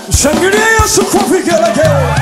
Shangilia Yesu kwa vigelegele.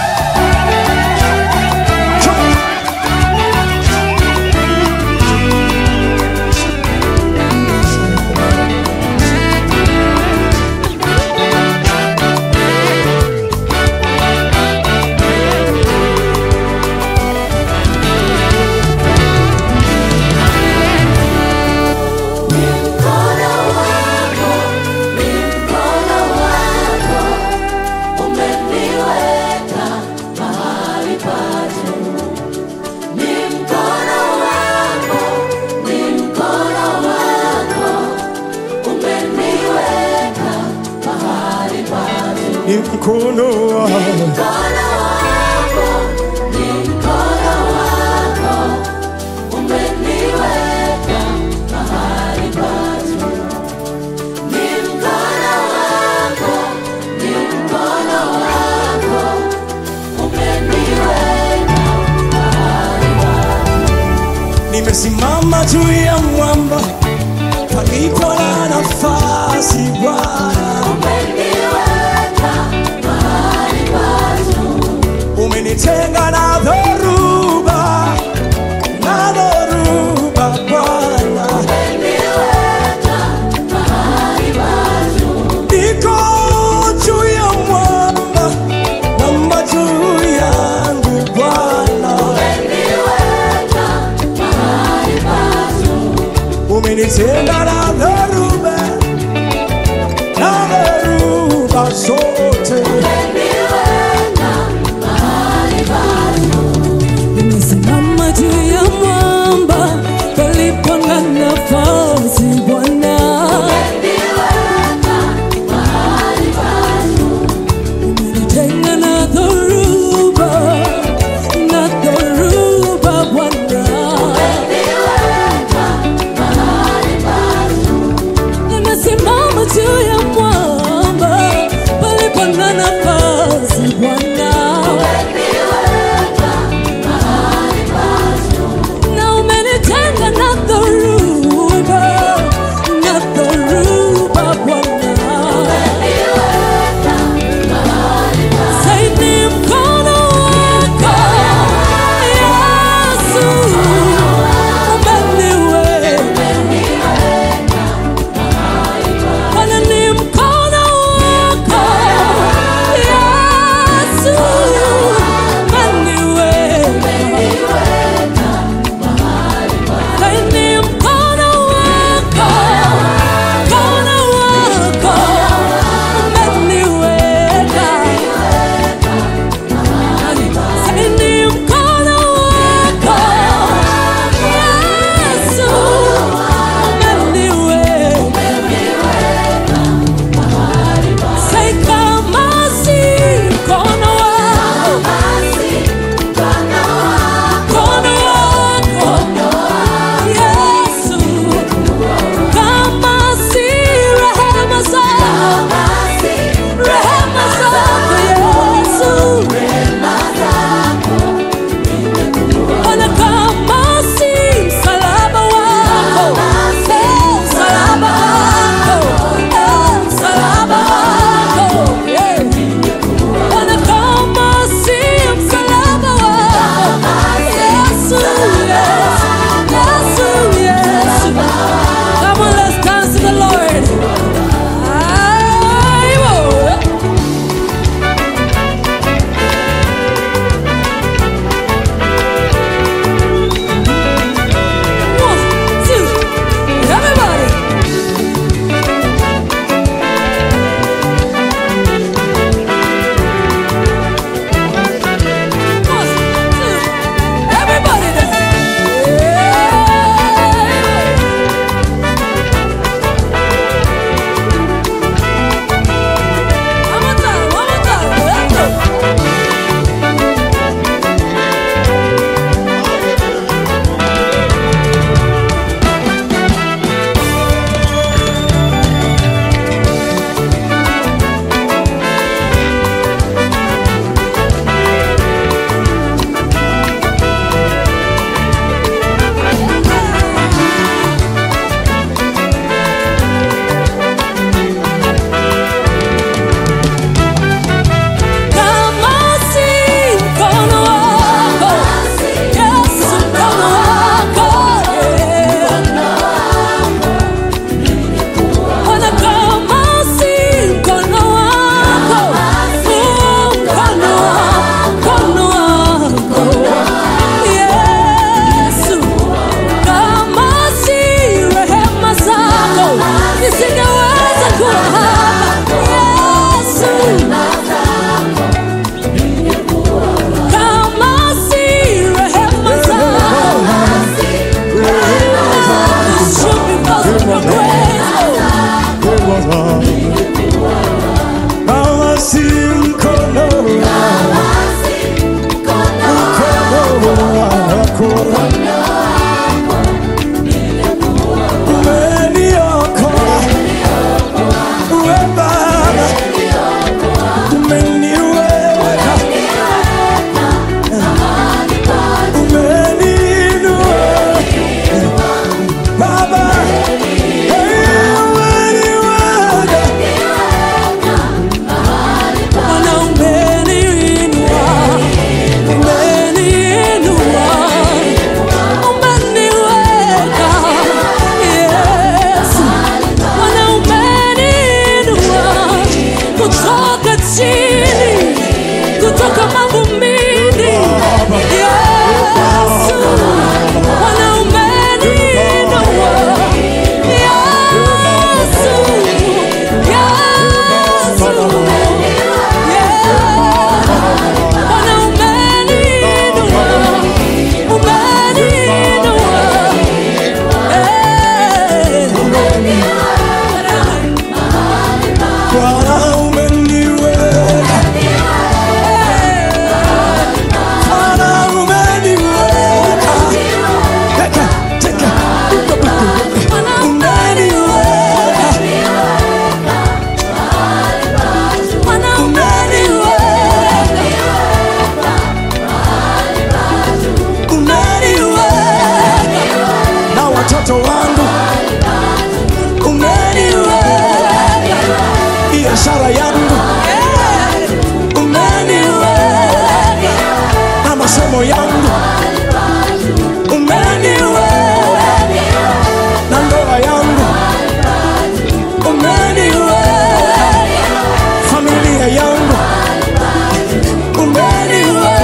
Ni mkono wako, ni mkono wako, umeniweka mahali pa juu. Ni mkono wako, ni mkono wako, umeniweka mahali pa juu. Nimesimama juu ya mwamba, palipo na nafasi Bwana. Umenitenga na dhoruba Bwana. Umeniweka mahali pa juu. Niko juu ya mwamba, mwamba juu yangu Bwana. Umeniweka mahali pa juu. Umenitenga na dhoruba zote. Nimesimama juu ya mwamba, palipo na nafasi Bwana. Umeniweka mahali pa juu. Umenitenga na dhoruba Bwana. Umeniweka mahali pa juu. Nimesimama juu ya mwamba, palipo ningekuwa hapa Yesu, kama si rehema zako, it should be because of your grace. Kama si mkono wako umeniokoa, we Baba umeniweka, umeniinua Baba, Bwana umeniinua, umeniinua, umeniweka. Yesu, Bwana umeniinua kutoka chini, kutoka mavumbini. Yesu, Bwana umeniinua. Yesu, Yesu, Bwana umeniinua, umeniinua. Bwana umeniweka, Bwana umeniweka, umeniweka, Bwana umeniweka na watoto wangu, umeniweka biashara yangu, umeniweka na masomo yangu, umeniweka na ndoa yangu, umeniweka familia yangu, umeniweka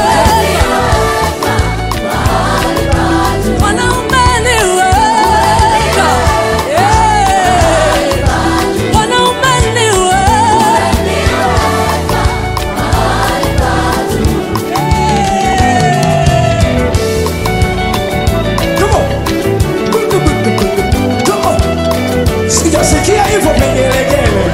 Bwana umeniweka, Bwana umeniweka. Come on. Come on. Sijasikia hivyo vigelegele.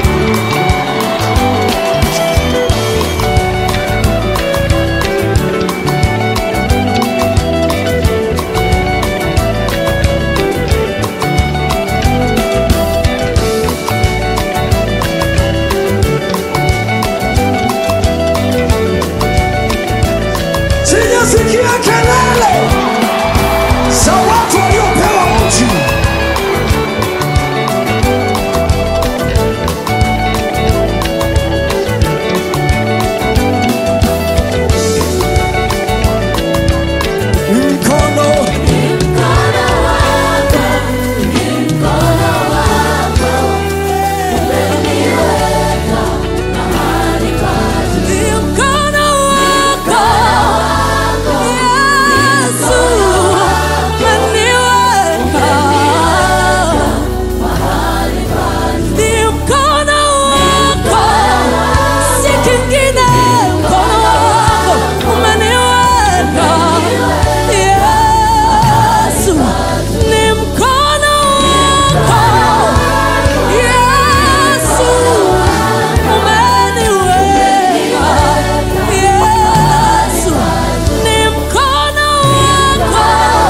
Sijasikia kelele za watu waliopewa mji. Mkono Ni mkono wako, Yesu, umeniweka. Ni mkono wako, si kingine, mkono wako umeniweka. Yesu, ni mkono wako, Yesu, umeniweka. Yesu, ni mkono wako,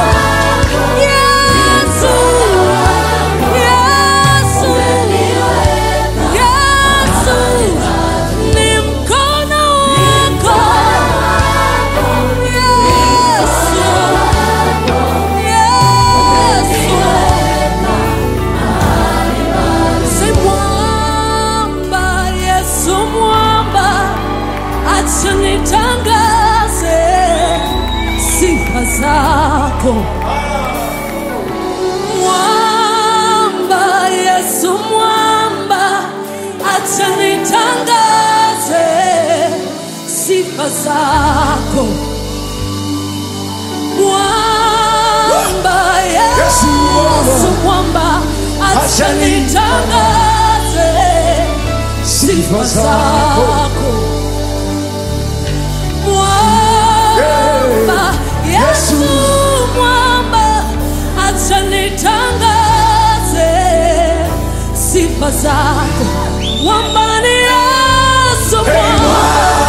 Yesu, Yesu, Yesu, ni mkono wako, Yesu, Yesu. Si mwamba, Yesu mwamba, acha nitangaze sifa zako. Mwamba, Yesu mwamba, acha nitangaze sifa zako. Mwamba, Yesu mwamba, acha nitangaze sifa zako. Mwamba, Yesu mwamba, acha nitangaze sifa zako. Mwamba ni Yesu mwamba,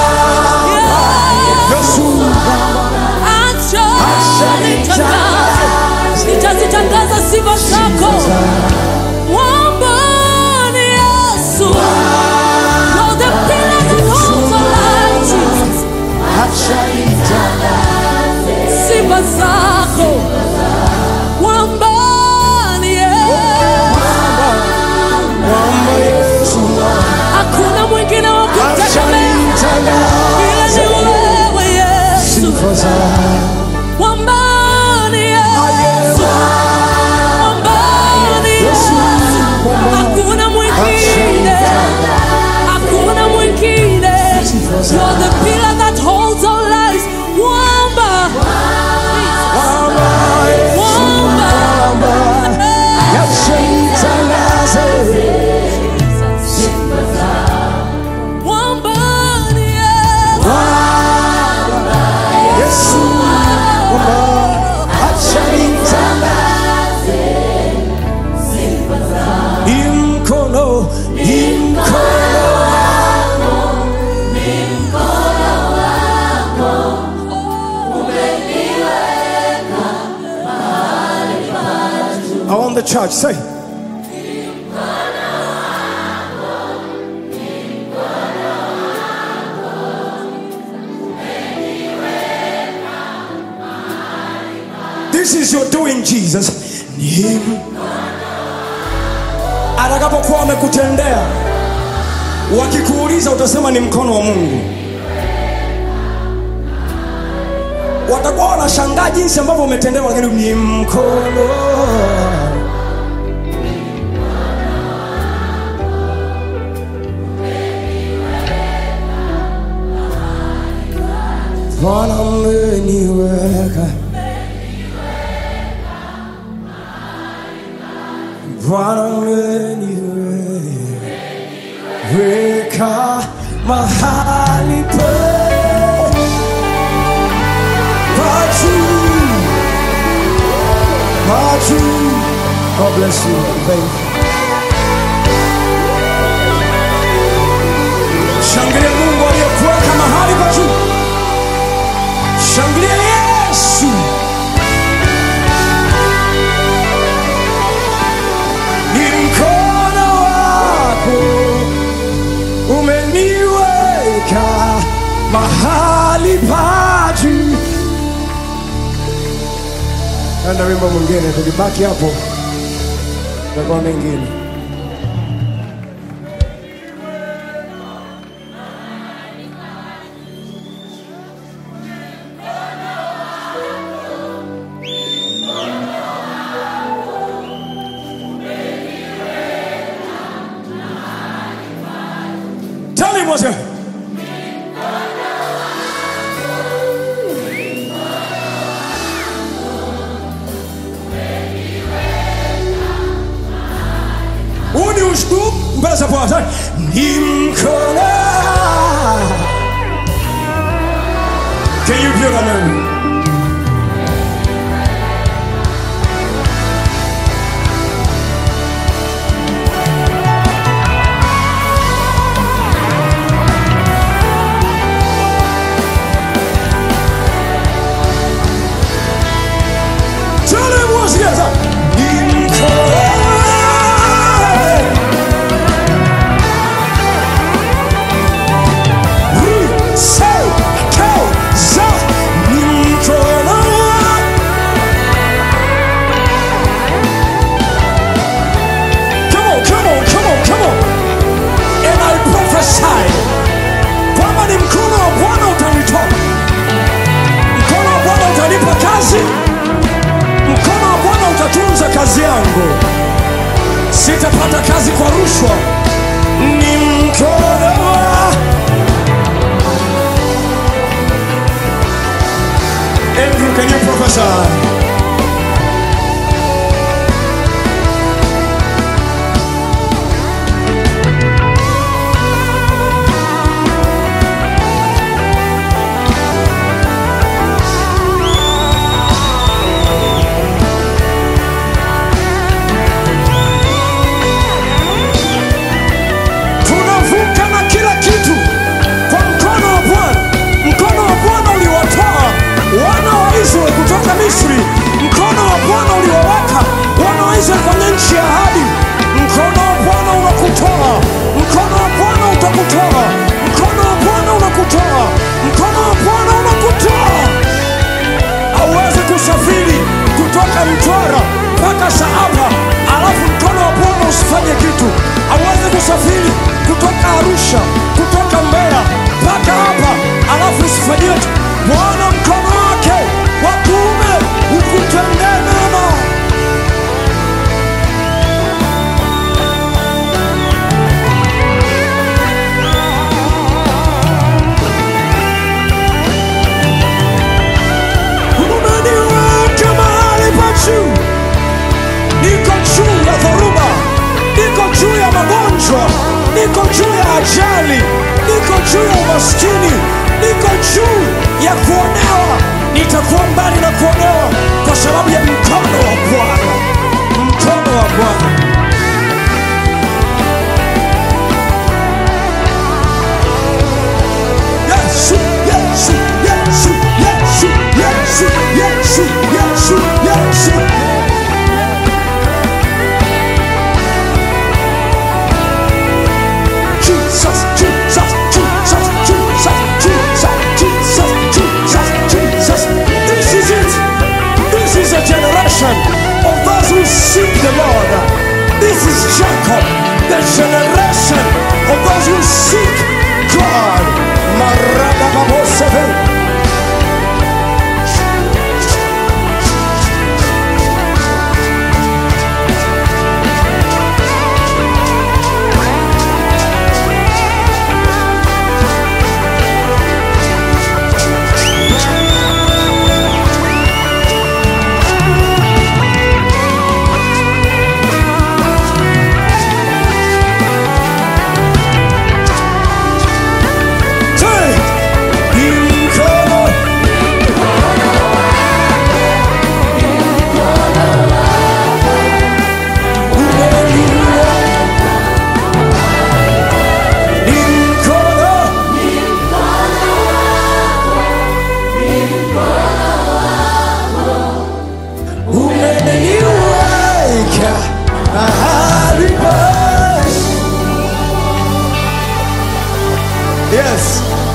acha nitangaze, nitazitangaza sifa zako. Mwamba ni Yesu, you're the pillar that holds our lives, Jesus. Sifa zako. Mwamba ni Yesu, hakuna mwingine wa kutegemea ila ni wewe Yesu. Mwamba ni Yesu, mwamba ni Yesu, hakuna mwingine, hakuna mwingine. You're the pillar that holds our lives. Mwamba, I want the church, say. This is your doing, Jesus. Atakapokuwa amekutendea, wakikuuliza utasema ni mkono wa Mungu. Watakuwa wanashangaa jinsi ambavyo umetendewa, lakini ni mkono. Bwana umeniweka, Bwana umeniweka mahali pa juu. God bless you, baby. Shangilia Mungu aliyekuweka mahali pa juu. Shangilia Yesu. Ni mkono wako umeniweka mahali pa juu. Enda wimbo mwingine, tukibaki hapo tutakuwa mengine. Tell him what's it. Uni ushtu mbele za Bwana. Ni mkono. Can you hear that now? Mkono wa Bwana utatunza kazi yangu, sitapata kazi kwa rushwa. Ni mkono wa Andrew, can you prophesy? uingie kwenye nchi ya ahadi. Mkono wa Bwana unakutoa, mkono wa Bwana utakutoa, mkono wa Bwana unakutoa, mkono wa Bwana unakutoa. Hauwezi kusafiri kutoka Mtwara mpaka Saaba alafu mkono wa Bwana usifanye kitu. Hauwezi kusafiri kutoka Arusha, kutoka Mbeya mpaka hapa alafu usifanyie kitu. Bwana mkono wake wa kuume ukutendee mema. Umeniweka mahali pa juu. Niko juu ya dhoruba, niko juu ya magonjwa, niko juu ya ajali, niko juu ya umaskini, niko juu ya kuonewa. Nitakuwa mbali na kuonewa kwa sababu ya mkono wa Bwana, mkono wa Bwana. Yesu, Yesu, Yesu, Yesu, Yesu, Yesu, Yesu, Yesu. Jesus, Jesus, Jesus, Jesus, Jesus, Jesus, Jesus, Jesus. This is it. This is a generation of those who seek the Lord. This is Jacob, the generation of those who seek God. Maradababoseve. Yes.